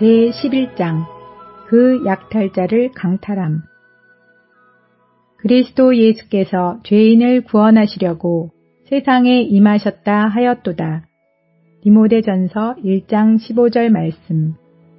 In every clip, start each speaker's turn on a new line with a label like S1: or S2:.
S1: 제11장 그 약탈자를 강탈함. 그리스도 예수께서 죄인을 구원하시려고 세상에 임하셨다 하였도다. 디모데전서 1장 15절 말씀.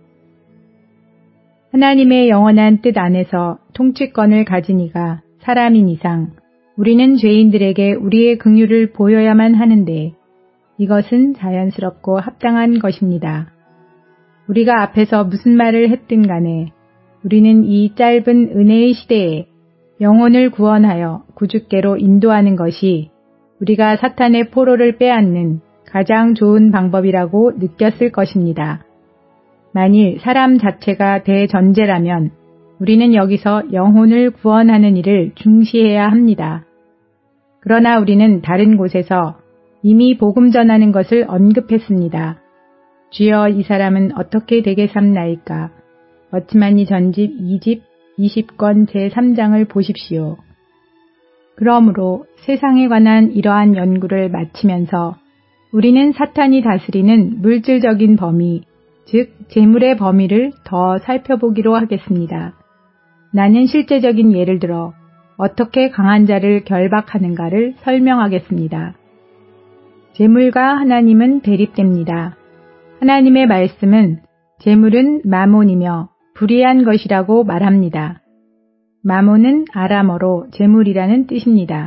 S1: 하나님의 영원한 뜻 안에서 통치권을 가진 이가 사람인 이상 우리는 죄인들에게 우리의 긍휼을 보여야만 하는데 이것은 자연스럽고 합당한 것입니다. 우리가 앞에서 무슨 말을 했든 간에 우리는 이 짧은 은혜의 시대에 영혼을 구원하여 구주께로 인도하는 것이 우리가 사탄의 포로를 빼앗는 가장 좋은 방법이라고 느꼈을 것입니다. 만일 사람 자체가 대전제라면 우리는 여기서 영혼을 구원하는 일을 중시해야 합니다. 그러나 우리는 다른 곳에서 이미 복음 전하는 것을 언급했습니다. 주여 이 사람은 어떻게 되게 삼나이까? 어치만이 전집 2집 20권 제3장을 보십시오. 그러므로 세상에 관한 이러한 연구를 마치면서 우리는 사탄이 다스리는 물질적인 범위, 즉 재물의 범위를 더 살펴보기로 하겠습니다. 나는 실제적인 예를 들어 어떻게 강한 자를 결박하는가를 설명하겠습니다. 재물과 하나님은 대립됩니다. 하나님의 말씀은 재물은 마몬이며 불의한 것이라고 말합니다. 마몬은 아람어로 재물이라는 뜻입니다.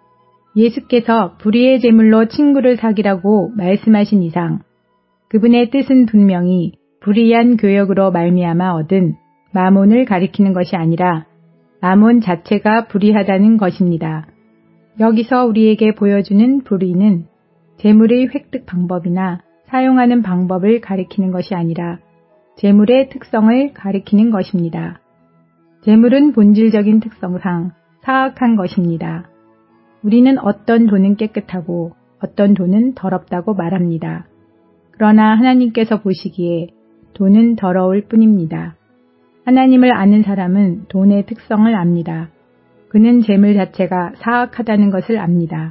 S1: 예수께서 불의의 재물로 친구를 사귀라고 말씀하신 이상 그분의 뜻은 분명히 불의한 교역으로 말미암아 얻은 마몬을 가리키는 것이 아니라 마몬 자체가 불의하다는 것입니다. 여기서 우리에게 보여주는 불의는 재물의 획득 방법이나 사용하는 방법을 가리키는 것이 아니라 재물의 특성을 가리키는 것입니다. 재물은 본질적인 특성상 사악한 것입니다. 우리는 어떤 돈은 깨끗하고 어떤 돈은 더럽다고 말합니다. 그러나 하나님께서 보시기에 돈은 더러울 뿐입니다. 하나님을 아는 사람은 돈의 특성을 압니다. 그는 재물 자체가 사악하다는 것을 압니다.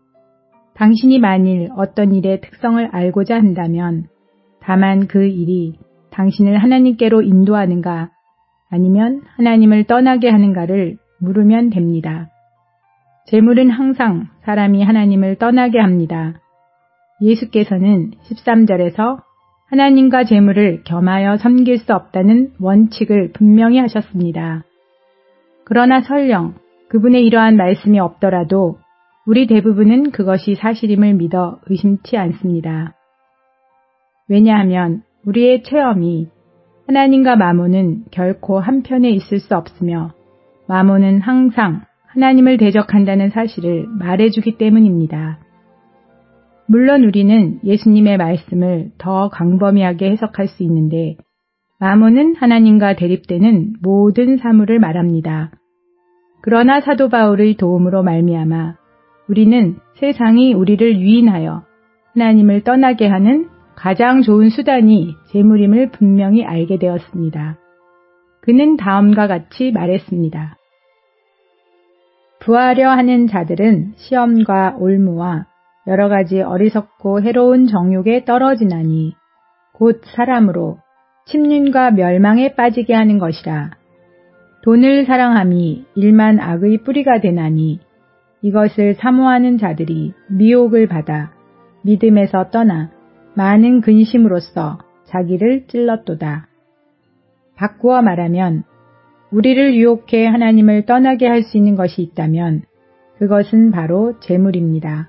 S1: 당신이 만일 어떤 일의 특성을 알고자 한다면 다만 그 일이 당신을 하나님께로 인도하는가 아니면 하나님을 떠나게 하는가를 물으면 됩니다. 재물은 항상 사람이 하나님을 떠나게 합니다. 예수께서는 13절에서 하나님과 재물을 겸하여 섬길 수 없다는 원칙을 분명히 하셨습니다. 그러나 설령 그분의 이러한 말씀이 없더라도 우리 대부분은 그것이 사실임을 믿어 의심치 않습니다. 왜냐하면 우리의 체험이 하나님과 마몬은 결코 한편에 있을 수 없으며 마몬은 항상 하나님을 대적한다는 사실을 말해주기 때문입니다. 물론 우리는 예수님의 말씀을 더 광범위하게 해석할 수 있는데 마몬은 하나님과 대립되는 모든 사물을 말합니다. 그러나 사도 바울의 도움으로 말미암아 우리는 세상이 우리를 유인하여 하나님을 떠나게 하는 가장 좋은 수단이 재물임을 분명히 알게 되었습니다. 그는 다음과 같이 말했습니다. 부하려 하는 자들은 시험과 올무와 여러 가지 어리석고 해로운 정욕에 떨어지나니 곧 사람으로 침륜과 멸망에 빠지게 하는 것이라. 돈을 사랑함이 일만 악의 뿌리가 되나니 이것을 사모하는 자들이 미혹을 받아 믿음에서 떠나 많은 근심으로써 자기를 찔렀도다. 바꾸어 말하면 우리를 유혹해 하나님을 떠나게 할 수 있는 것이 있다면 그것은 바로 재물입니다.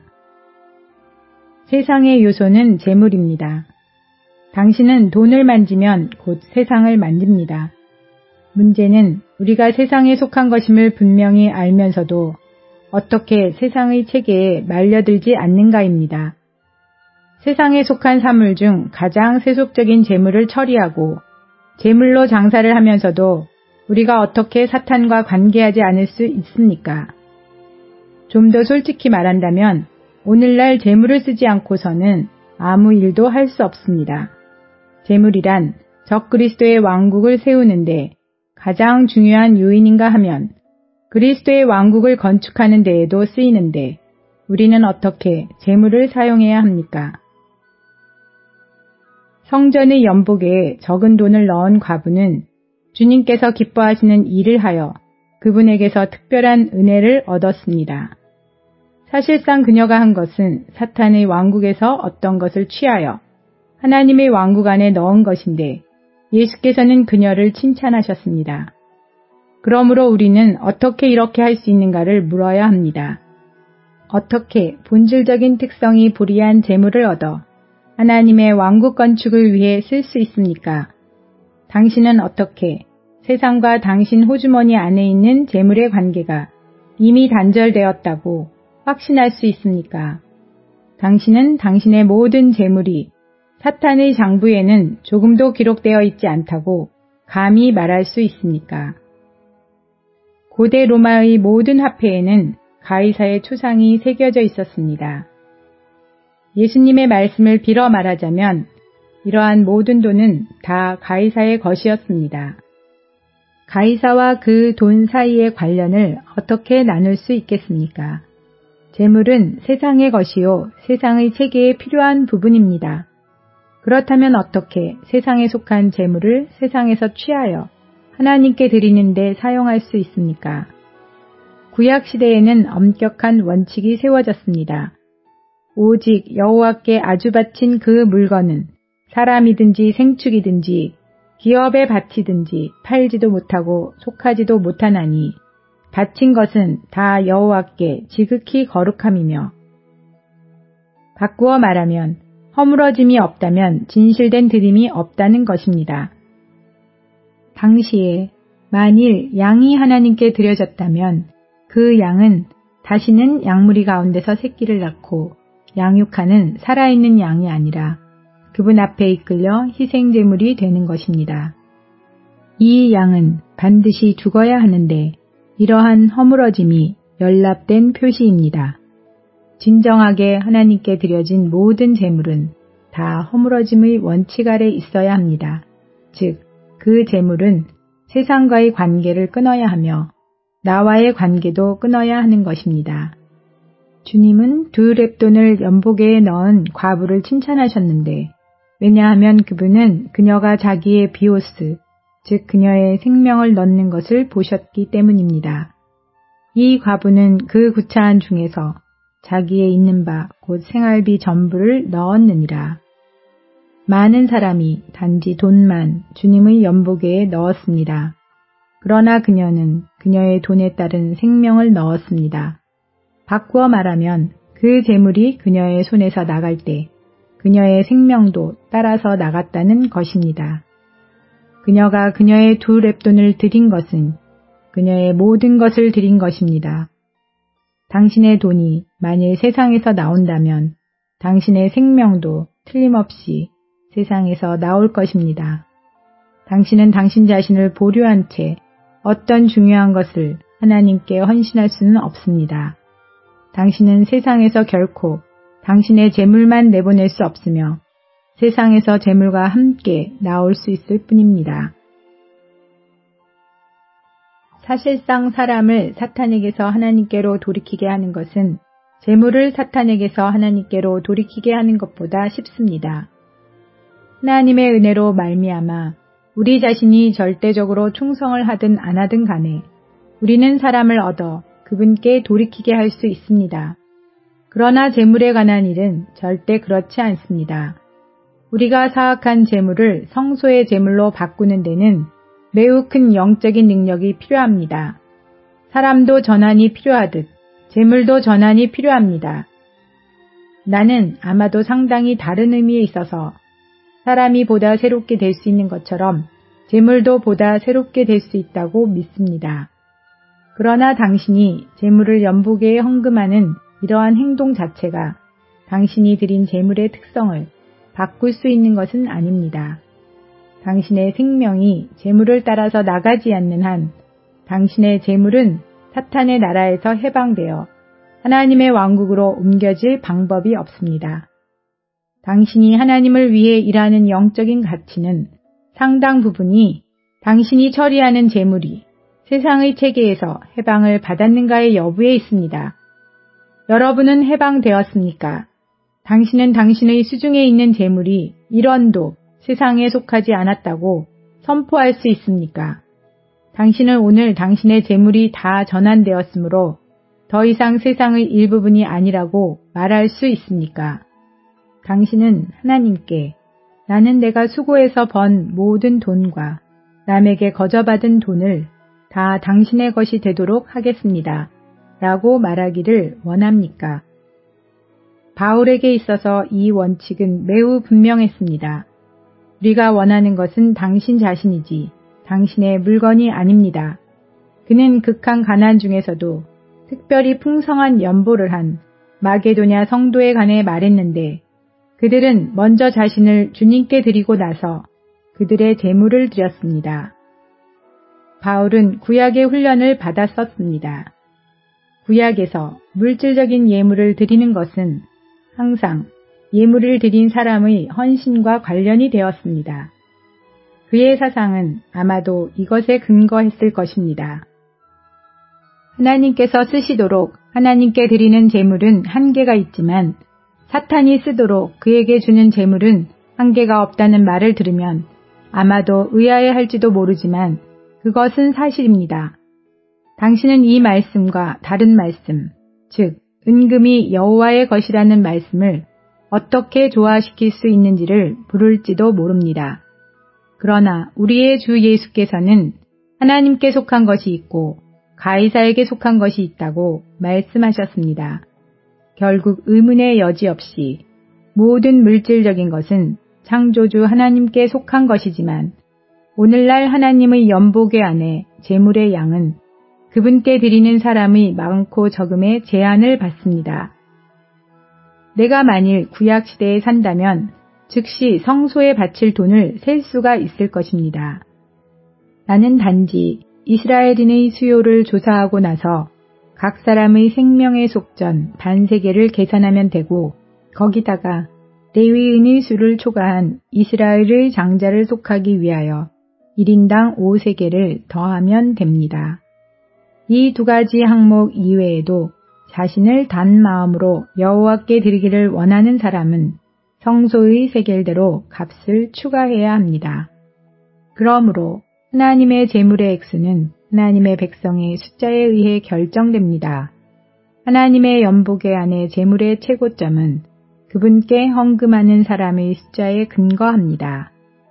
S1: 세상의 요소는 재물입니다. 당신은 돈을 만지면 곧 세상을 만집니다. 문제는 우리가 세상에 속한 것임을 분명히 알면서도 어떻게 세상의 체계에 말려들지 않는가입니다. 세상에 속한 사물 중 가장 세속적인 재물을 처리하고 재물로 장사를 하면서도 우리가 어떻게 사탄과 관계하지 않을 수 있습니까? 좀 더 솔직히 말한다면 오늘날 재물을 쓰지 않고서는 아무 일도 할 수 없습니다. 재물이란 적그리스도의 왕국을 세우는데 가장 중요한 요인인가 하면 그리스도의 왕국을 건축하는 데에도 쓰이는데 우리는 어떻게 재물을 사용해야 합니까? 성전의 연복에 적은 돈을 넣은 과부는 주님께서 기뻐하시는 일을 하여 그분에게서 특별한 은혜를 얻었습니다. 사실상 그녀가 한 것은 사탄의 왕국에서 어떤 것을 취하여 하나님의 왕국 안에 넣은 것인데 예수께서는 그녀를 칭찬하셨습니다. 그러므로 우리는 어떻게 이렇게 할 수 있는가를 물어야 합니다. 어떻게 본질적인 특성이 불이한 재물을 얻어 하나님의 왕국 건축을 위해 쓸 수 있습니까? 당신은 어떻게 세상과 당신 호주머니 안에 있는 재물의 관계가 이미 단절되었다고 확신할 수 있습니까? 당신은 당신의 모든 재물이 사탄의 장부에는 조금도 기록되어 있지 않다고 감히 말할 수 있습니까? 고대 로마의 모든 화폐에는 가이사의 초상이 새겨져 있었습니다. 예수님의 말씀을 빌어 말하자면 이러한 모든 돈은 다 가이사의 것이었습니다. 가이사와 그 돈 사이의 관련을 어떻게 나눌 수 있겠습니까? 재물은 세상의 것이요 세상의 체계에 필요한 부분입니다. 그렇다면 어떻게 세상에 속한 재물을 세상에서 취하여 하나님께 드리는 데 사용할 수 있습니까? 구약 시대에는 엄격한 원칙이 세워졌습니다. 오직 여호와께 아주 바친 그 물건은 사람이든지 생축이든지 기업에 바치든지 팔지도 못하고 속하지도 못하나니 바친 것은 다 여호와께 지극히 거룩함이며 바꾸어 말하면 허물어짐이 없다면 진실된 드림이 없다는 것입니다. 당시에 만일 양이 하나님께 드려졌다면 그 양은 다시는 양무리 가운데서 새끼를 낳고 양육하는 살아있는 양이 아니라 그분 앞에 이끌려 희생제물이 되는 것입니다. 이 양은 반드시 죽어야 하는데 이러한 허물어짐이 연lap된 표시입니다. 진정하게 하나님께 드려진 모든 제물은 다 허물어짐의 원칙 아래 있어야 합니다. 즉, 그 제물은 세상과의 관계를 끊어야 하며 나와의 관계도 끊어야 하는 것입니다. 주님은 2렙돈을 연복에 넣은 과부를 칭찬하셨는데 왜냐하면 그분은 그녀가 자기의 비오스, 즉 그녀의 생명을 넣는 것을 보셨기 때문입니다. 이 과부는 그 구차한 중에서 자기의 있는 바 곧 생활비 전부를 넣었느니라. 많은 사람이 단지 돈만 주님의 연복에 넣었습니다. 그러나 그녀는 그녀의 돈에 따른 생명을 넣었습니다. 바꾸어 말하면 그 재물이 그녀의 손에서 나갈 때 그녀의 생명도 따라서 나갔다는 것입니다. 그녀가 그녀의 2렙돈을 드린 것은 그녀의 모든 것을 드린 것입니다. 당신의 돈이 만일 세상에서 나온다면 당신의 생명도 틀림없이 세상에서 나올 것입니다. 당신은 당신 자신을 보류한 채 어떤 중요한 것을 하나님께 헌신할 수는 없습니다. 당신은 세상에서 결코 당신의 재물만 내보낼 수 없으며 세상에서 재물과 함께 나올 수 있을 뿐입니다. 사실상 사람을 사탄에게서 하나님께로 돌이키게 하는 것은 재물을 사탄에게서 하나님께로 돌이키게 하는 것보다 쉽습니다. 하나님의 은혜로 말미암아 우리 자신이 절대적으로 충성을 하든 안 하든 간에 우리는 사람을 얻어 그분께 돌이키게 할 수 있습니다. 그러나 재물에 관한 일은 절대 그렇지 않습니다. 우리가 사악한 재물을 성소의 재물로 바꾸는 데는 매우 큰 영적인 능력이 필요합니다. 사람도 전환이 필요하듯 재물도 전환이 필요합니다. 나는 아마도 상당히 다른 의미에 있어서 사람이 보다 새롭게 될 수 있는 것처럼 재물도 보다 새롭게 될 수 있다고 믿습니다. 그러나 당신이 재물을 연복에 헌금하는 이러한 행동 자체가 당신이 드린 재물의 특성을 바꿀 수 있는 것은 아닙니다. 당신의 생명이 재물을 따라서 나가지 않는 한 당신의 재물은 사탄의 나라에서 해방되어 하나님의 왕국으로 옮겨질 방법이 없습니다. 당신이 하나님을 위해 일하는 영적인 가치는 상당 부분이 당신이 처리하는 재물이 세상의 체계에서 해방을 받았는가의 여부에 있습니다. 여러분은 해방되었습니까? 당신은 당신의 수중에 있는 재물이 1원도 세상에 속하지 않았다고 선포할 수 있습니까? 당신은 오늘 당신의 재물이 다 전환되었으므로 더 이상 세상의 일부분이 아니라고 말할 수 있습니까? 당신은 하나님께 나는 내가 수고해서 번 모든 돈과 남에게 거저받은 돈을 다 당신의 것이 되도록 하겠습니다. 라고 말하기를 원합니까? 바울에게 있어서 이 원칙은 매우 분명했습니다. 우리가 원하는 것은 당신 자신이지 당신의 물건이 아닙니다. 그는 극한 가난 중에서도 특별히 풍성한 연보를 한 마게도냐 성도에 관해 말했는데 그들은 먼저 자신을 주님께 드리고 나서 그들의 재물을 드렸습니다. 바울은 구약의 훈련을 받았었습니다. 구약에서 물질적인 예물을 드리는 것은 항상 예물을 드린 사람의 헌신과 관련이 되었습니다. 그의 사상은 아마도 이것에 근거했을 것입니다. 하나님께서 쓰시도록 하나님께 드리는 재물은 한계가 있지만 사탄이 쓰도록 그에게 주는 재물은 한계가 없다는 말을 들으면 아마도 의아해할지도 모르지만 그것은 사실입니다. 당신은 이 말씀과 다른 말씀, 즉 은금이 여호와의 것이라는 말씀을 어떻게 조화시킬 수 있는지를 부를지도 모릅니다. 그러나 우리의 주 예수께서는 하나님께 속한 것이 있고 가이사에게 속한 것이 있다고 말씀하셨습니다. 결국 의문의 여지 없이 모든 물질적인 것은 창조주 하나님께 속한 것이지만 오늘날 하나님의 연보궤 안에 재물의 양은 그분께 드리는 사람의 많고 적음에 제한을 받습니다. 내가 만일 구약시대에 산다면 즉시 성소에 바칠 돈을 셀 수가 있을 것입니다. 나는 단지 이스라엘인의 수요를 조사하고 나서 각 사람의 생명의 속전 반세계를 계산하면 되고 거기다가 레위인의 수를 초과한 이스라엘의 장자를 속하기 위하여 1인당 5세계를 더하면 됩니다. 이 두 가지 항목 이외에도 자신을 단 마음으로 여호와께 드리기를 원하는 사람은 성소의 세겔대로 값을 추가해야 합니다. 그러므로 하나님의 재물의 액수는 하나님의 백성의 숫자에 의해 결정됩니다. 하나님의 연보궤 안의 재물의 최고점은 그분께 헌금하는 사람의 숫자에 근거합니다.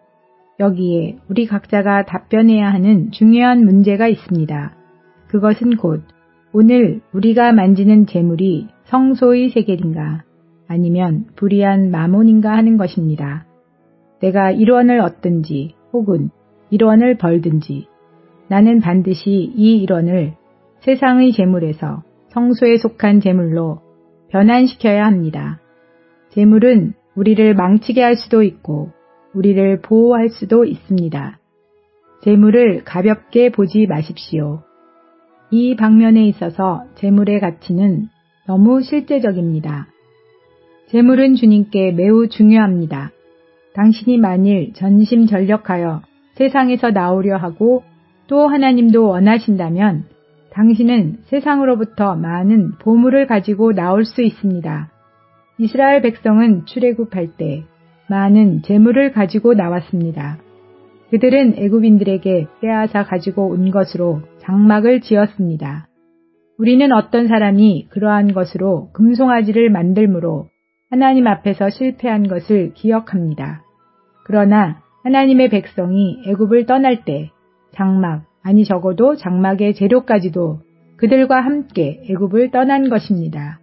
S1: 여기에 우리 각자가 답변해야 하는 중요한 문제가 있습니다. 그것은 곧 오늘 우리가 만지는 재물이 성소의 세겔인가 아니면 불의한 마몬인가 하는 것입니다. 내가 1원을 얻든지 혹은 1원을 벌든지 나는 반드시 이 1원을 세상의 재물에서 성소에 속한 재물로 변환시켜야 합니다. 재물은 우리를 망치게 할 수도 있고 우리를 보호할 수도 있습니다. 재물을 가볍게 보지 마십시오. 이 방면에 있어서 재물의 가치는 너무 실제적입니다. 재물은 주님께 매우 중요합니다. 당신이 만일 전심전력하여 세상에서 나오려 하고 또 하나님도 원하신다면 당신은 세상으로부터 많은 보물을 가지고 나올 수 있습니다. 이스라엘 백성은 출애굽할 때 많은 재물을 가지고 나왔습니다. 그들은 애굽인들에게 빼앗아 가지고 온 것으로 장막을 지었습니다. 우리는 어떤 사람이 그러한 것으로 금송아지를 만들므로 하나님 앞에서 실패한 것을 기억합니다. 그러나 하나님의 백성이 애굽을 떠날 때 장막, 아니 적어도 장막의 재료까지도 그들과 함께 애굽을 떠난 것입니다.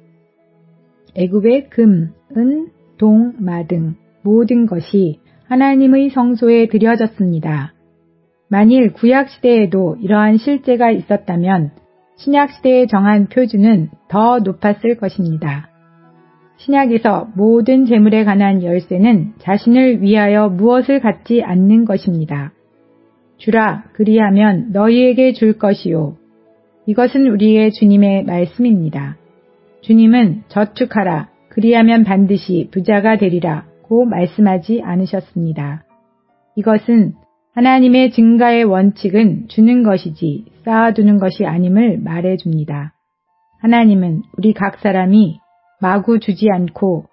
S1: 애굽의 금, 은, 동, 마 등 모든 것이 하나님의 성소에 드려졌습니다. 만일 구약시대에도 이러한 실제가 있었다면 신약시대에 정한 표준은 더 높았을 것입니다. 신약에서 모든 재물에 관한 열쇠는 자신을 위하여 무엇을 갖지 않는 것입니다. 주라, 그리하면 너희에게 줄 것이요. 이것은 우리의 주님의 말씀입니다. 주님은 저축하라, 그리하면 반드시 부자가 되리라 고 말씀하지 않으셨습니다. 이것은 하나님의 증가의 원칙은 주는 것이지 쌓아두는 것이 아님을 말해줍니다. 하나님은 우리 각 사람이 마구 주지 않고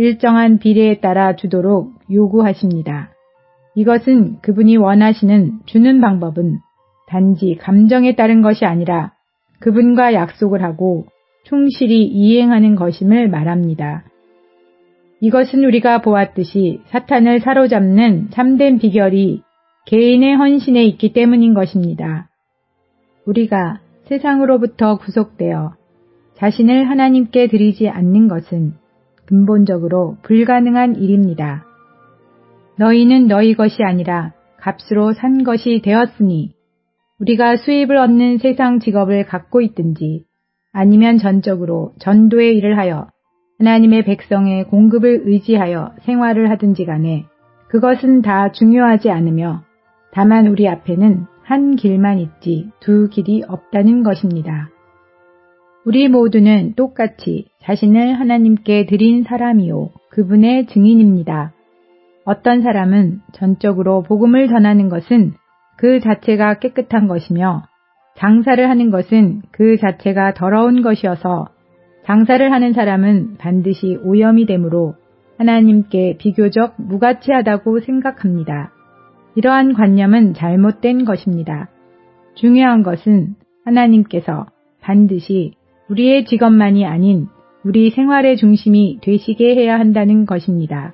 S1: 일정한 비례에 따라 주도록 요구하십니다. 이것은 그분이 원하시는 주는 방법은 단지 감정에 따른 것이 아니라 그분과 약속을 하고 충실히 이행하는 것임을 말합니다. 이것은 우리가 보았듯이 사탄을 사로잡는 참된 비결이 개인의 헌신에 있기 때문인 것입니다. 우리가 세상으로부터 구속되어 자신을 하나님께 드리지 않는 것은 근본적으로 불가능한 일입니다. 너희는 너희 것이 아니라 값으로 산 것이 되었으니 우리가 수입을 얻는 세상 직업을 갖고 있든지 아니면 전적으로 전도의 일을 하여 하나님의 백성의 공급을 의지하여 생활을 하든지 간에 그것은 다 중요하지 않으며 다만 우리 앞에는 한 길만 있지 두 길이 없다는 것입니다. 우리 모두는 똑같이 자신을 하나님께 드린 사람이요 그분의 증인입니다. 어떤 사람은 전적으로 복음을 전하는 것은 그 자체가 깨끗한 것이며 장사를 하는 것은 그 자체가 더러운 것이어서 장사를 하는 사람은 반드시 오염이 되므로 하나님께 비교적 무가치하다고 생각합니다. 이러한 관념은 잘못된 것입니다. 중요한 것은 하나님께서 반드시 우리의 직업만이 아닌 우리 생활의 중심이 되시게 해야 한다는 것입니다.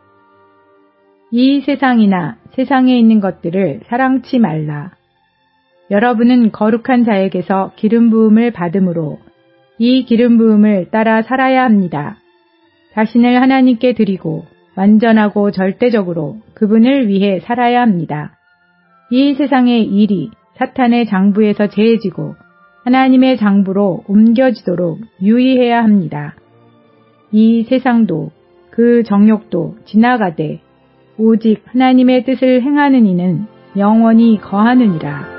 S1: 이 세상이나 세상에 있는 것들을 사랑치 말라. 여러분은 거룩한 자에게서 기름 부음을 받음으로 이 기름 부음을 따라 살아야 합니다. 자신을 하나님께 드리고 완전하고 절대적으로 그분을 위해 살아야 합니다. 이 세상의 일이 사탄의 장부에서 제해지고 하나님의 장부로 옮겨지도록 유의해야 합니다. 이 세상도 그 정욕도 지나가되 오직 하나님의 뜻을 행하는 이는 영원히 거하느니라.